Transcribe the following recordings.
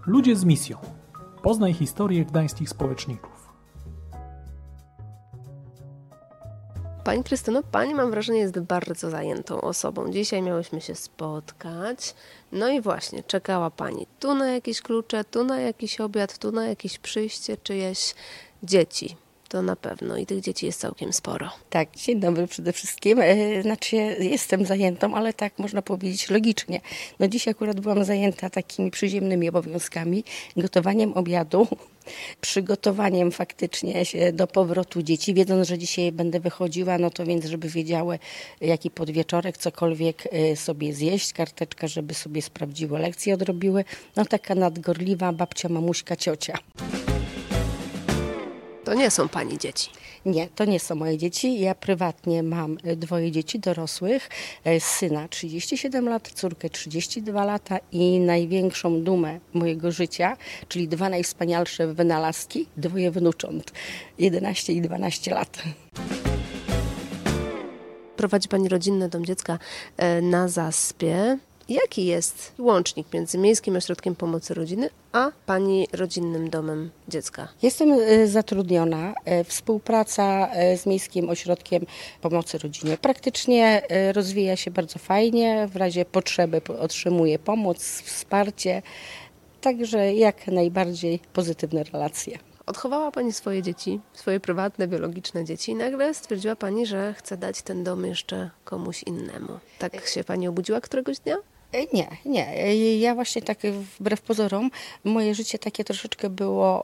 Ludzie z misją. Poznaj historię gdańskich społeczników. Pani Krystyno, Pani, mam wrażenie, jest bardzo zajętą osobą. Dzisiaj miałyśmy się spotkać. No i właśnie, czekała Pani tu na jakieś klucze, tu na jakiś obiad, tu na jakieś przyjście czyjeś dzieci. To na pewno i tych dzieci jest całkiem sporo. Tak, dzień dobry przede wszystkim. Jestem zajętą, ale tak można powiedzieć logicznie. No dziś akurat byłam zajęta takimi przyziemnymi obowiązkami, gotowaniem obiadu, przygotowaniem faktycznie się do powrotu dzieci, wiedząc, że dzisiaj będę wychodziła, no to więc, żeby wiedziały, jaki podwieczorek, cokolwiek sobie zjeść, karteczka, żeby sobie sprawdziły lekcje, odrobiły. No taka nadgorliwa babcia, mamuśka, ciocia. To nie są Pani dzieci. Nie, to nie są moje dzieci. Ja prywatnie mam 2 dzieci dorosłych. Syna 37 lat, córkę 32 lata i największą dumę mojego życia, czyli 2 najwspanialsze wynalazki, 2 wnucząt, 11 i 12 lat. Prowadzi Pani rodzinny dom dziecka na Zaspie. Jaki jest łącznik między Miejskim Ośrodkiem Pomocy Rodziny a Pani rodzinnym domem dziecka? Jestem zatrudniona. Współpraca z Miejskim Ośrodkiem Pomocy Rodzinie praktycznie rozwija się bardzo fajnie. W razie potrzeby otrzymuję pomoc, wsparcie. Także jak najbardziej pozytywne relacje. Odchowała Pani swoje dzieci, swoje prywatne, biologiczne dzieci i nagle stwierdziła Pani, że chce dać ten dom jeszcze komuś innemu. Tak się Pani obudziła któregoś dnia? Nie. Ja właśnie tak wbrew pozorom, moje życie takie troszeczkę było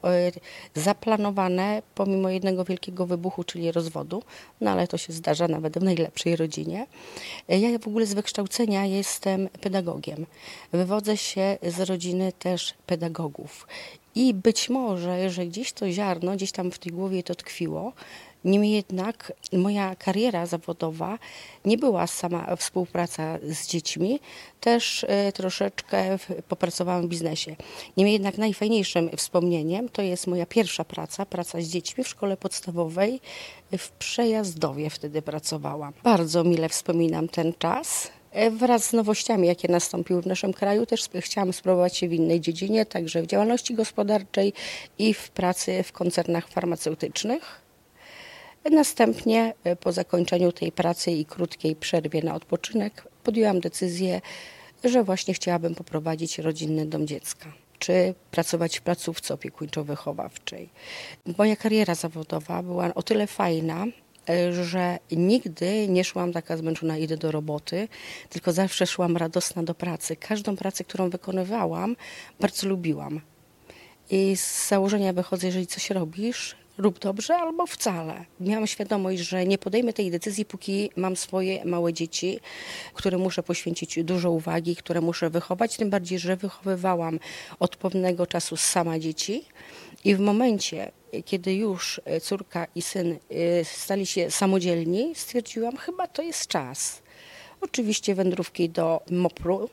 zaplanowane pomimo jednego wielkiego wybuchu, czyli rozwodu, no ale to się zdarza nawet w najlepszej rodzinie. Ja w ogóle z wykształcenia jestem pedagogiem. Wywodzę się z rodziny też pedagogów. I być może, że gdzieś to ziarno, gdzieś tam w tej głowie to tkwiło. Niemniej jednak moja kariera zawodowa nie była sama współpraca z dziećmi, też troszeczkę popracowałam w biznesie. Niemniej jednak najfajniejszym wspomnieniem to jest moja pierwsza praca z dziećmi w szkole podstawowej w Przejazdowie wtedy pracowałam. Bardzo mile wspominam ten czas. Wraz z nowościami, jakie nastąpiły w naszym kraju, też chciałam spróbować się w innej dziedzinie, także w działalności gospodarczej i w pracy w koncernach farmaceutycznych. Następnie po zakończeniu tej pracy i krótkiej przerwie na odpoczynek podjęłam decyzję, że właśnie chciałabym poprowadzić rodzinny dom dziecka czy pracować w placówce opiekuńczo-wychowawczej. Moja kariera zawodowa była o tyle fajna, że nigdy nie szłam taka zmęczona, idę do roboty, tylko zawsze szłam radosna do pracy. Każdą pracę, którą wykonywałam, bardzo lubiłam. I z założenia wychodzę, jeżeli coś robisz, rób dobrze albo wcale. Miałam świadomość, że nie podejmę tej decyzji, póki mam swoje małe dzieci, którym muszę poświęcić dużo uwagi, które muszę wychować, tym bardziej, że wychowywałam od pewnego czasu sama dzieci i w momencie, kiedy już córka i syn stali się samodzielni, stwierdziłam, chyba to jest czas. Oczywiście wędrówki do MOPR-u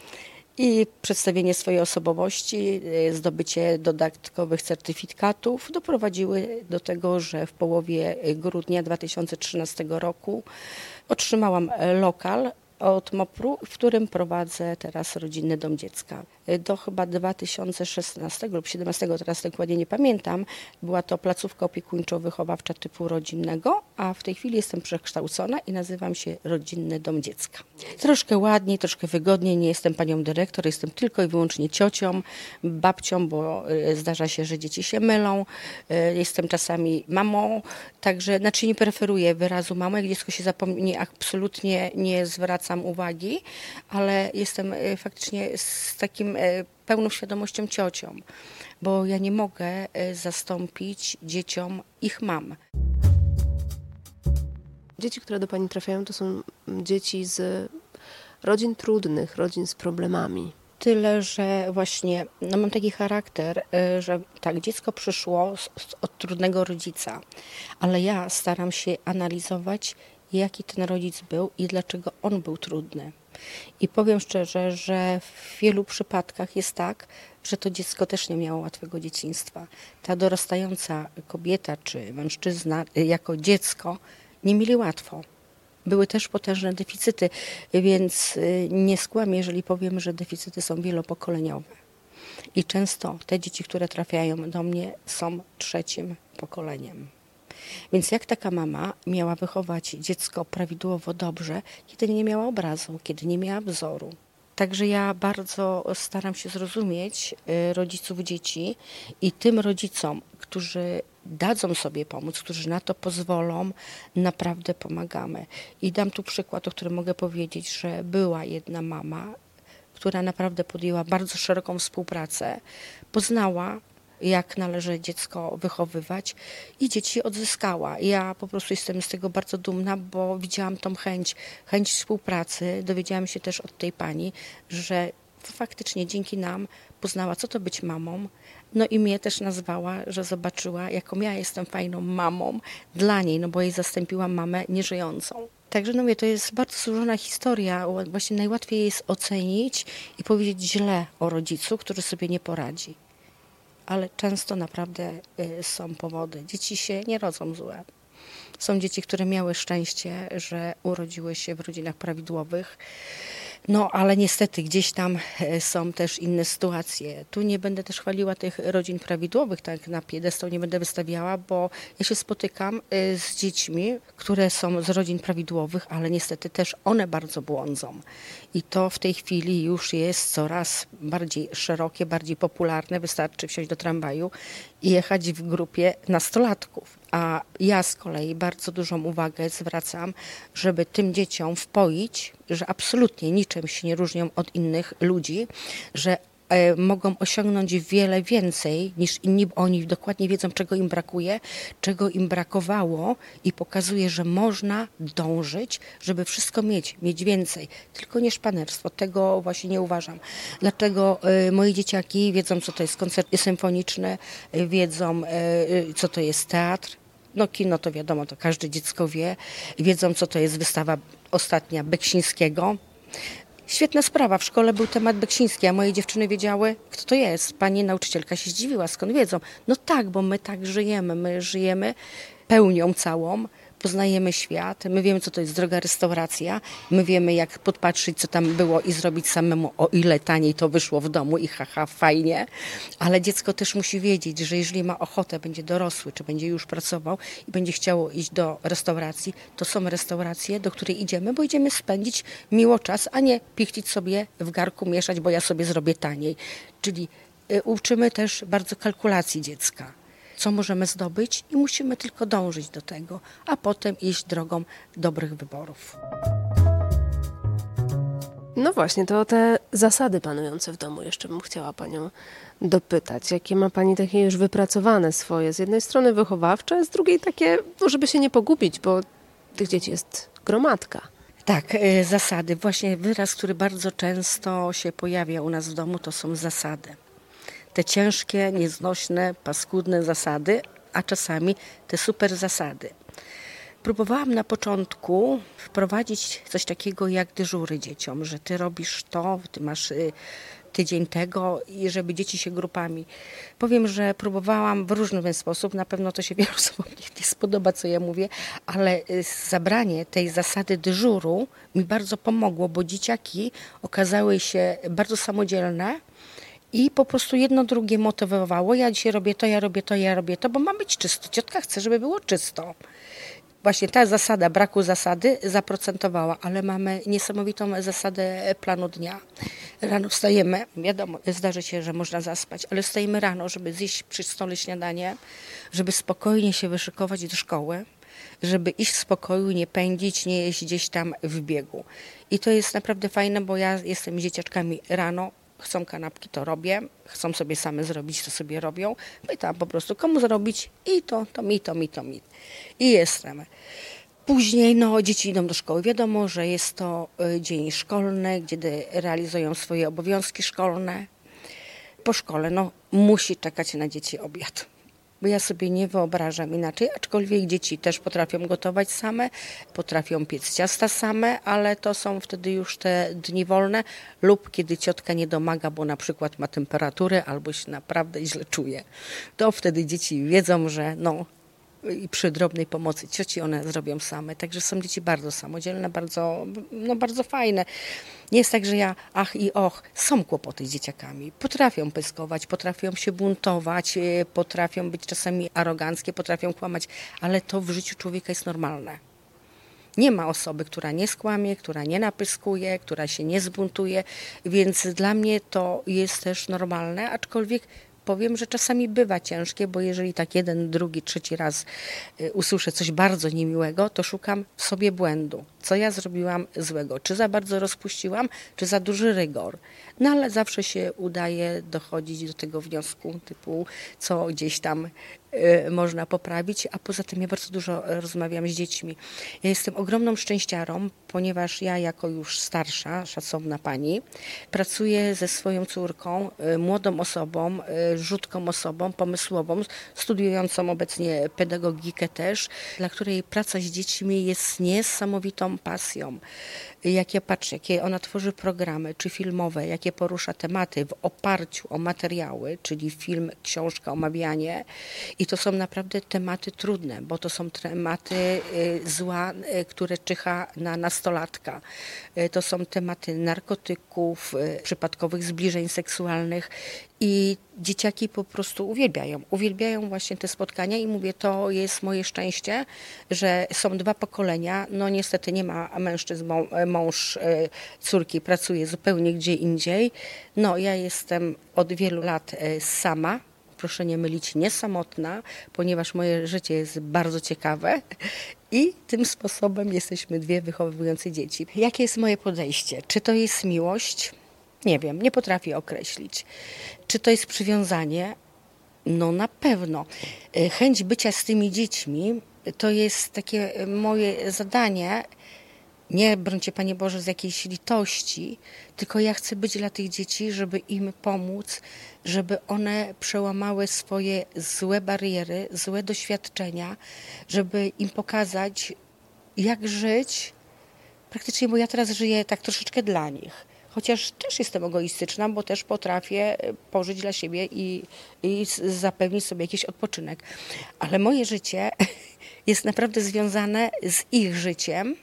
i przedstawienie swojej osobowości, zdobycie dodatkowych certyfikatów doprowadziły do tego, że w połowie grudnia 2013 roku otrzymałam lokal od MOPR-u, w którym prowadzę teraz rodzinny dom dziecka. Do chyba 2016 lub 2017, teraz dokładnie nie pamiętam, była to placówka opiekuńczo-wychowawcza typu rodzinnego, a w tej chwili jestem przekształcona i nazywam się Rodzinny Dom Dziecka. Troszkę ładniej, troszkę wygodniej, nie jestem panią dyrektor, jestem tylko i wyłącznie ciocią, babcią, bo zdarza się, że dzieci się mylą, jestem czasami mamą, także nie preferuję wyrazu mama, jak dziecko się zapomni, absolutnie nie zwracam uwagi, ale jestem faktycznie z takim pełną świadomością ciocią, bo ja nie mogę zastąpić dzieciom ich mam. Dzieci, które do Pani trafiają, to są dzieci z rodzin trudnych, rodzin z problemami. Tyle, że właśnie mam taki charakter, że tak, dziecko przyszło od trudnego rodzica, ale ja staram się analizować, jaki ten rodzic był i dlaczego on był trudny. I powiem szczerze, że w wielu przypadkach jest tak, że to dziecko też nie miało łatwego dzieciństwa. Ta dorastająca kobieta czy mężczyzna jako dziecko nie mieli łatwo. Były też potężne deficyty, więc nie skłamię, jeżeli powiem, że deficyty są wielopokoleniowe. I często te dzieci, które trafiają do mnie, są trzecim pokoleniem. Więc jak taka mama miała wychować dziecko prawidłowo dobrze, kiedy nie miała obrazu, kiedy nie miała wzoru? Także ja bardzo staram się zrozumieć rodziców dzieci i tym rodzicom, którzy dadzą sobie pomóc, którzy na to pozwolą, naprawdę pomagamy. I dam tu przykład, o którym mogę powiedzieć, że była jedna mama, która naprawdę podjęła bardzo szeroką współpracę, poznała, jak należy dziecko wychowywać i dzieci odzyskała. Ja po prostu jestem z tego bardzo dumna, bo widziałam tą chęć współpracy. Dowiedziałam się też od tej pani, że faktycznie dzięki nam poznała, co to być mamą. No i mnie też nazwała, że zobaczyła, jaką ja jestem fajną mamą dla niej, no bo jej zastąpiłam mamę nieżyjącą. Także no mówię, to jest bardzo złożona historia. Właśnie najłatwiej jest ocenić i powiedzieć źle o rodzicu, który sobie nie poradzi. Ale często naprawdę są powody. Dzieci się nie rodzą złe. Są dzieci, które miały szczęście, że urodziły się w rodzinach prawidłowych. No, ale niestety gdzieś tam są też inne sytuacje. Tu nie będę też chwaliła tych rodzin prawidłowych, tak na piedestał nie będę wystawiała, bo ja się spotykam z dziećmi, które są z rodzin prawidłowych, ale niestety też one bardzo błądzą. I to w tej chwili już jest coraz bardziej szerokie, bardziej popularne. Wystarczy wsiąść do tramwaju i jechać w grupie nastolatków. A ja z kolei bardzo dużą uwagę zwracam, żeby tym dzieciom wpoić, że absolutnie niczym się nie różnią od innych ludzi, że mogą osiągnąć wiele więcej niż inni, bo oni dokładnie wiedzą, czego im brakuje, czego im brakowało i pokazuje, że można dążyć, żeby wszystko mieć więcej. Tylko nie szpanerstwo, tego właśnie nie uważam. Dlatego moje dzieciaki wiedzą, co to jest koncert symfoniczny, wiedzą, co to jest teatr. No kino to wiadomo, to każde dziecko wie. Wiedzą, co to jest wystawa ostatnia Beksińskiego. Świetna sprawa. W szkole był temat Beksiński, a moje dziewczyny wiedziały, kto to jest. Pani nauczycielka się zdziwiła, skąd wiedzą. No tak, bo my tak żyjemy. My żyjemy pełnią całą. Poznajemy świat, my wiemy, co to jest droga restauracja, my wiemy, jak podpatrzeć, co tam było i zrobić samemu, o ile taniej to wyszło w domu i haha, fajnie. Ale dziecko też musi wiedzieć, że jeżeli ma ochotę, będzie dorosły, czy będzie już pracował i będzie chciało iść do restauracji, to są restauracje, do której idziemy, bo idziemy spędzić miło czas, a nie pichcić sobie w garku, mieszać, bo ja sobie zrobię taniej. Czyli uczymy też bardzo kalkulacji dziecka. Co możemy zdobyć i musimy tylko dążyć do tego, a potem iść drogą dobrych wyborów. No właśnie, to o te zasady panujące w domu jeszcze bym chciała Panią dopytać. Jakie ma Pani takie już wypracowane swoje, z jednej strony wychowawcze, z drugiej takie, no żeby się nie pogubić, bo tych dzieci jest gromadka. Tak, zasady. Właśnie wyraz, który bardzo często się pojawia u nas w domu, to są zasady. Te ciężkie, nieznośne, paskudne zasady, a czasami te super zasady. Próbowałam na początku wprowadzić coś takiego jak dyżury dzieciom, że ty robisz to, ty masz tydzień tego i żeby dzieci się grupami. Powiem, że próbowałam w różny sposób, na pewno to się wielu osobom nie spodoba, co ja mówię, ale zabranie tej zasady dyżuru mi bardzo pomogło, bo dzieciaki okazały się bardzo samodzielne, i po prostu jedno drugie motywowało. Ja dzisiaj robię to, ja robię to, ja robię to, bo ma być czysto. Ciotka chce, żeby było czysto. Właśnie ta zasada braku zasady zaprocentowała, ale mamy niesamowitą zasadę planu dnia. Rano wstajemy, wiadomo, zdarzy się, że można zaspać, ale wstajemy rano, żeby zjeść przy stole śniadanie, żeby spokojnie się wyszykować do szkoły, żeby iść w spokoju, nie pędzić, nie jeść gdzieś tam w biegu. I to jest naprawdę fajne, bo ja jestem z dzieciaczkami rano, chcą kanapki, to robię. Chcą sobie same zrobić, to sobie robią. Pytam po prostu, komu zrobić i to mi. I jestem. Później dzieci idą do szkoły. Wiadomo, że jest to dzień szkolny, gdzie realizują swoje obowiązki szkolne. Po szkole musi czekać na dzieci obiad. Bo ja sobie nie wyobrażam inaczej, aczkolwiek dzieci też potrafią gotować same, potrafią piec ciasta same, ale to są wtedy już te dni wolne lub kiedy ciotka nie domaga, bo na przykład ma temperaturę albo się naprawdę źle czuje. To wtedy dzieci wiedzą, że i przy drobnej pomocy cioci one zrobią same. Także są dzieci bardzo samodzielne, bardzo fajne. Nie jest tak, że ja ach i och. Są kłopoty z dzieciakami. Potrafią pyskować, potrafią się buntować, potrafią być czasami aroganckie, potrafią kłamać, ale to w życiu człowieka jest normalne. Nie ma osoby, która nie skłamie, która nie napyskuje, która się nie zbuntuje, więc dla mnie to jest też normalne, aczkolwiek powiem, że czasami bywa ciężkie, bo jeżeli tak jeden, drugi, trzeci raz usłyszę coś bardzo niemiłego, to szukam w sobie błędu. Co ja zrobiłam złego? Czy za bardzo rozpuściłam, czy za duży rygor? No ale zawsze się udaje dochodzić do tego wniosku typu, co gdzieś tam można poprawić, a poza tym ja bardzo dużo rozmawiam z dziećmi. Ja jestem ogromną szczęściarą, ponieważ ja jako już starsza, szacowna pani, pracuję ze swoją córką, młodą osobą, rzutką osobą, pomysłową, studiującą obecnie pedagogikę też, dla której praca z dziećmi jest niesamowitą pasją. Jak ja patrzę, jakie ona tworzy programy, czy filmowe, jakie porusza tematy w oparciu o materiały, czyli film, książka, omawianie. I to są naprawdę tematy trudne, bo to są tematy zła, które czyha na nastolatka. To są tematy narkotyków, przypadkowych zbliżeń seksualnych i dzieciaki po prostu uwielbiają właśnie te spotkania i mówię, to jest moje szczęście, że są dwa pokolenia, no niestety nie ma mężczyzn, mąż córki pracuje zupełnie gdzie indziej, no ja jestem od wielu lat sama, proszę nie mylić, nie samotna, ponieważ moje życie jest bardzo ciekawe i tym sposobem jesteśmy dwie wychowujące dzieci. Jakie jest moje podejście? Czy to jest miłość? Nie wiem, nie potrafię określić. Czy to jest przywiązanie? No na pewno. Chęć bycia z tymi dziećmi to jest takie moje zadanie, nie brońcie Panie Boże z jakiejś litości, tylko ja chcę być dla tych dzieci, żeby im pomóc, żeby one przełamały swoje złe bariery, złe doświadczenia, żeby im pokazać, jak żyć praktycznie, bo ja teraz żyję tak troszeczkę dla nich. Chociaż też jestem egoistyczna, bo też potrafię pożyć dla siebie i zapewnić sobie jakiś odpoczynek. Ale moje życie jest naprawdę związane z ich życiem.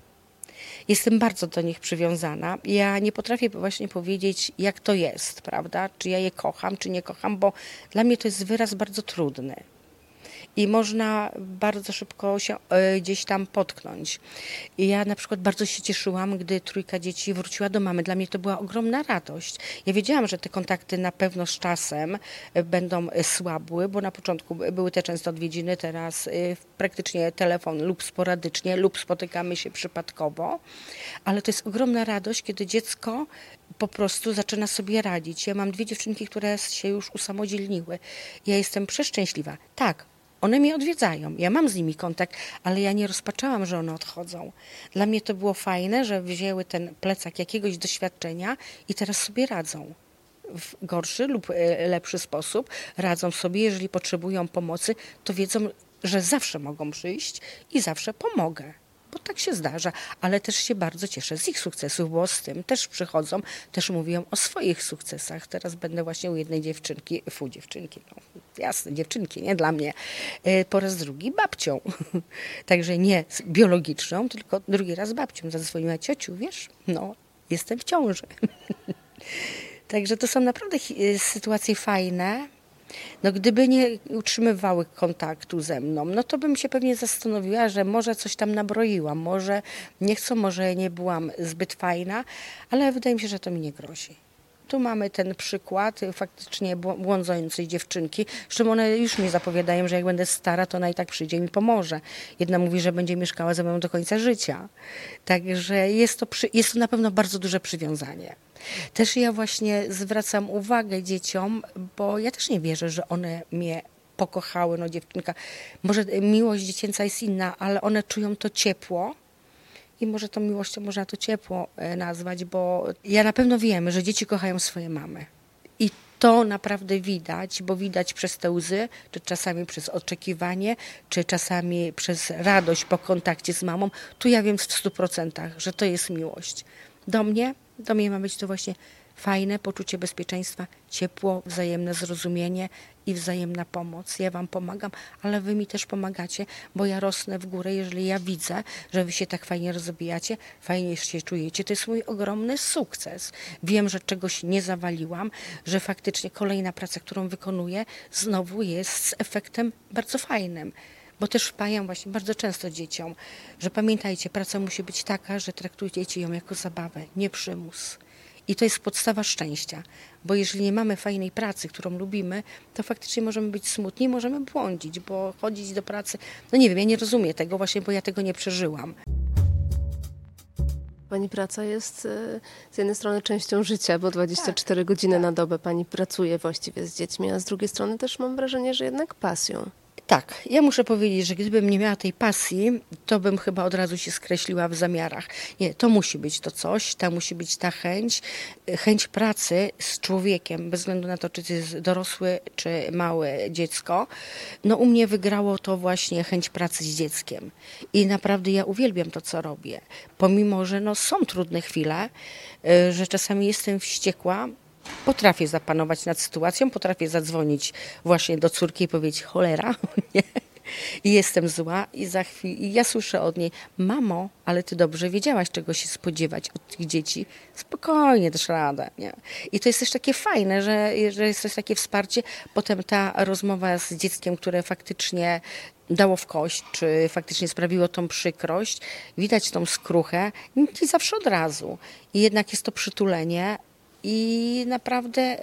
Jestem bardzo do nich przywiązana. Ja nie potrafię właśnie powiedzieć, jak to jest, prawda? Czy ja je kocham, czy nie kocham, bo dla mnie to jest wyraz bardzo trudny. I można bardzo szybko się gdzieś tam potknąć. I ja na przykład bardzo się cieszyłam, gdy trójka dzieci wróciła do mamy. Dla mnie to była ogromna radość. Ja wiedziałam, że te kontakty na pewno z czasem będą słabły, bo na początku były te często odwiedziny, teraz praktycznie telefon lub sporadycznie, lub spotykamy się przypadkowo. Ale to jest ogromna radość, kiedy dziecko po prostu zaczyna sobie radzić. Ja mam dwie dziewczynki, które się już usamodzielniły. Ja jestem przeszczęśliwa. Tak. One mnie odwiedzają, ja mam z nimi kontakt, ale ja nie rozpaczałam, że one odchodzą. Dla mnie to było fajne, że wzięły ten plecak jakiegoś doświadczenia i teraz sobie radzą. W gorszy lub lepszy sposób radzą sobie, jeżeli potrzebują pomocy, to wiedzą, że zawsze mogą przyjść i zawsze pomogę. Bo tak się zdarza, ale też się bardzo cieszę z ich sukcesów, bo z tym też przychodzą, też mówią o swoich sukcesach. Teraz będę właśnie u jednej dziewczynki, jasne, dziewczynki, nie dla mnie, po raz drugi babcią. Także nie biologiczną, tylko drugi raz babcią. Zadzwoniła: ciociu, wiesz, no, jestem w ciąży. Także to są naprawdę sytuacje fajne. No gdyby nie utrzymywały kontaktu ze mną, no to bym się pewnie zastanowiła, że może coś tam nabroiłam, może nie chcą, może nie byłam zbyt fajna, ale wydaje mi się, że to mi nie grozi. Tu mamy ten przykład faktycznie błądzącej dziewczynki, zresztą one już mi zapowiadają, że jak będę stara, to ona i tak przyjdzie i mi pomoże. Jedna mówi, że będzie mieszkała ze mną do końca życia. Także jest to na pewno bardzo duże przywiązanie. Też ja właśnie zwracam uwagę dzieciom, bo ja też nie wierzę, że one mnie pokochały. No dziewczynka, może miłość dziecięca jest inna, ale one czują to ciepło i może tą miłością można to ciepło nazwać, bo ja na pewno wiem, że dzieci kochają swoje mamy. I to naprawdę widać, bo widać przez te łzy, czy czasami przez oczekiwanie, czy czasami przez radość po kontakcie z mamą. Tu ja wiem w 100%, że to jest miłość. Do mnie ma być to właśnie fajne poczucie bezpieczeństwa, ciepło, wzajemne zrozumienie i wzajemna pomoc. Ja wam pomagam, ale wy mi też pomagacie, bo ja rosnę w górę, jeżeli ja widzę, że wy się tak fajnie rozwijacie, fajnie się czujecie. To jest mój ogromny sukces. Wiem, że czegoś nie zawaliłam, że faktycznie kolejna praca, którą wykonuję, znowu jest z efektem bardzo fajnym. Bo też wpajam właśnie bardzo często dzieciom, że pamiętajcie, praca musi być taka, że traktujecie ją jako zabawę, nie przymus. I to jest podstawa szczęścia, bo jeżeli nie mamy fajnej pracy, którą lubimy, to faktycznie możemy być smutni, możemy błądzić, bo chodzić do pracy, no nie wiem, ja nie rozumiem tego właśnie, bo ja tego nie przeżyłam. Pani praca jest z jednej strony częścią życia, bo 24 godziny na dobę pani pracuje właściwie z dziećmi, a z drugiej strony też mam wrażenie, że jednak pasją. Tak, ja muszę powiedzieć, że gdybym nie miała tej pasji, to bym chyba od razu się skreśliła w zamiarach. Nie, to musi być to coś, ta musi być ta chęć pracy z człowiekiem, bez względu na to, czy to jest dorosły, czy małe dziecko. No u mnie wygrało to właśnie chęć pracy z dzieckiem. I naprawdę ja uwielbiam to, co robię. Pomimo, że no, są trudne chwile, że czasami jestem wściekła, potrafię zapanować nad sytuacją, potrafię zadzwonić właśnie do córki i powiedzieć cholera, nie? I jestem zła i za chwilę i ja słyszę od niej: mamo, ale ty dobrze wiedziałaś, czego się spodziewać od tych dzieci. Spokojnie, dasz radę. Nie? I to jest też takie fajne, że jest też takie wsparcie. Potem ta rozmowa z dzieckiem, które faktycznie dało w kość, czy faktycznie sprawiło tą przykrość, widać tą skruchę, nie zawsze od razu. I jednak jest to przytulenie. I naprawdę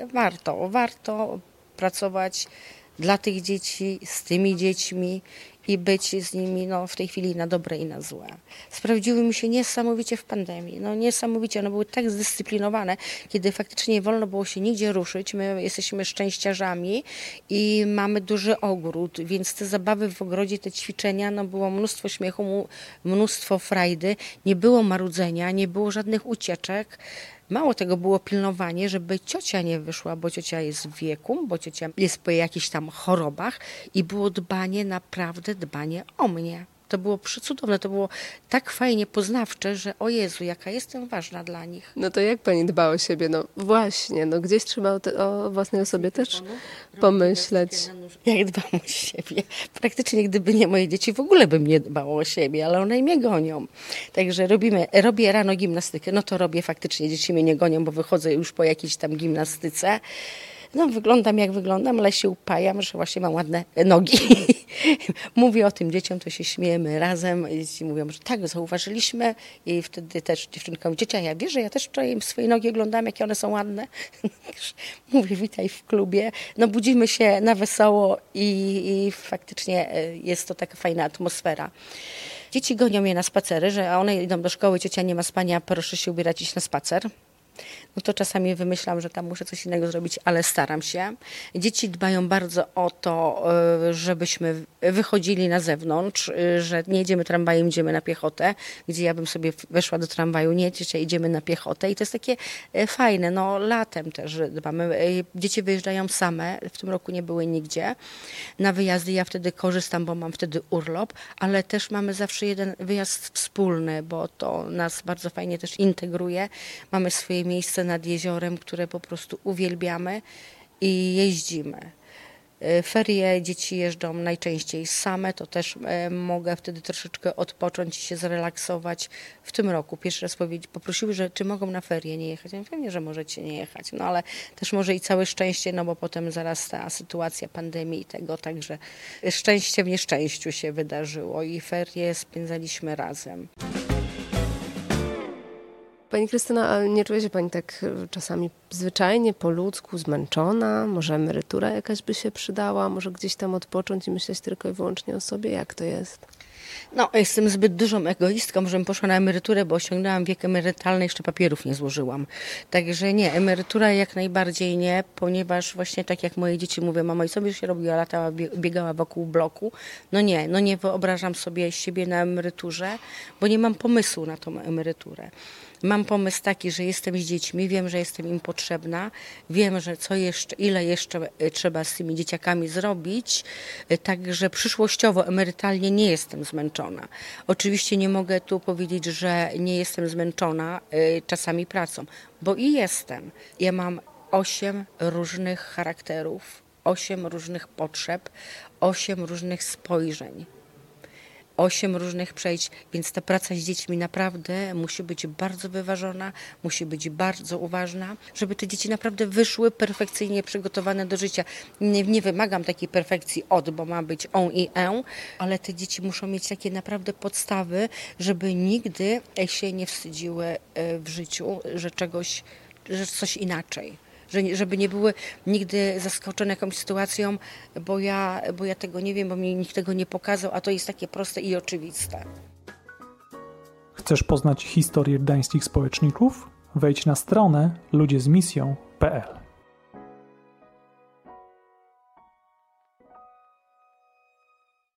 warto pracować dla tych dzieci, z tymi dziećmi i być z nimi no, w tej chwili na dobre i na złe. Sprawdziły mi się niesamowicie w pandemii. No niesamowicie, one były tak zdyscyplinowane, kiedy faktycznie nie wolno było się nigdzie ruszyć. My jesteśmy szczęściarzami i mamy duży ogród, więc te zabawy w ogrodzie, te ćwiczenia, no było mnóstwo śmiechu, mnóstwo frajdy, nie było marudzenia, nie było żadnych ucieczek. Mało tego, było pilnowanie, żeby ciocia nie wyszła, bo ciocia jest w wieku, bo ciocia jest po jakichś tam chorobach i było naprawdę dbanie o mnie. To było przecudowne, to było tak fajnie poznawcze, że o Jezu, jaka jestem ważna dla nich. No to jak pani dba o siebie? No właśnie, no gdzieś trzeba o własnej osobie też pomyśleć. Jak dbam o siebie? Praktycznie gdyby nie moje dzieci, w ogóle bym nie dbało o siebie, ale one mnie gonią. Także robię rano gimnastykę, no to robię faktycznie, dzieci mnie nie gonią, bo wychodzę już po jakiejś tam gimnastyce. No wyglądam jak wyglądam, ale się upajam, że właśnie mam ładne nogi. Mówię o tym dzieciom, to się śmiejemy razem. Dzieci mówią, że tak, zauważyliśmy i wtedy też dziewczynka mówi: ciocia, ja wierzę, ja też wczoraj im swoje nogi oglądam, jakie one są ładne. Mówię: witaj w klubie. No budzimy się na wesoło i faktycznie jest to taka fajna atmosfera. Dzieci gonią mnie na spacery, że one idą do szkoły, ciocia nie ma spania, proszę się ubierać, iść na spacer. No to czasami wymyślam, że tam muszę coś innego zrobić, ale staram się. Dzieci dbają bardzo o to, żebyśmy wychodzili na zewnątrz, że nie jedziemy tramwajem, idziemy na piechotę, gdzie ja bym sobie weszła do tramwaju, nie, dzisiaj idziemy na piechotę i to jest takie fajne. No latem też dbamy. Dzieci wyjeżdżają same, w tym roku nie były nigdzie na wyjazdy. Ja wtedy korzystam, bo mam wtedy urlop, ale też mamy zawsze jeden wyjazd wspólny, bo to nas bardzo fajnie też integruje. Mamy swoje miejsce nad jeziorem, które po prostu uwielbiamy i jeździmy. Ferie dzieci jeżdżą najczęściej same, to też mogę wtedy troszeczkę odpocząć i się zrelaksować. W tym roku pierwszy raz poprosiły, że czy mogą na ferie nie jechać. Ja mówię: pewnie, że możecie nie jechać, no ale też może i całe szczęście, no bo potem zaraz ta sytuacja pandemii i tego, także szczęście w nieszczęściu się wydarzyło i ferie spędzaliśmy razem. Pani Krystyna, ale nie czuje się pani tak czasami zwyczajnie po ludzku zmęczona? Może emerytura jakaś by się przydała? Może gdzieś tam odpocząć i myśleć tylko i wyłącznie o sobie? Jak to jest? No, jestem zbyt dużą egoistką, żebym poszła na emeryturę, bo osiągnęłam wiek emerytalny, jeszcze papierów nie złożyłam. Także nie, emerytura jak najbardziej nie, ponieważ właśnie tak jak moje dzieci mówią: mamo, i co byś się robiła, latała, biegała wokół bloku? No nie wyobrażam sobie siebie na emeryturze, bo nie mam pomysłu na tą emeryturę. mam pomysł taki, że jestem z dziećmi, wiem, że jestem im potrzebna, wiem, że ile jeszcze trzeba z tymi dzieciakami zrobić, także przyszłościowo, emerytalnie nie jestem zmęczona. Oczywiście nie mogę tu powiedzieć, że nie jestem zmęczona czasami pracą, bo i jestem. Ja mam 8 różnych charakterów, 8 różnych potrzeb, 8 różnych spojrzeń, 8 różnych przejść, więc ta praca z dziećmi naprawdę musi być bardzo wyważona, musi być bardzo uważna, żeby te dzieci naprawdę wyszły perfekcyjnie przygotowane do życia. Nie wymagam takiej perfekcji bo ma być on i ale te dzieci muszą mieć takie naprawdę podstawy, żeby nigdy się nie wstydziły w życiu, że coś inaczej. Żeby nie były nigdy zaskoczone jakąś sytuacją, bo ja tego nie wiem, bo mi nikt tego nie pokazał, a to jest takie proste i oczywiste. Chcesz poznać historię gdańskich społeczników? Wejdź na stronę ludziezmisją.pl.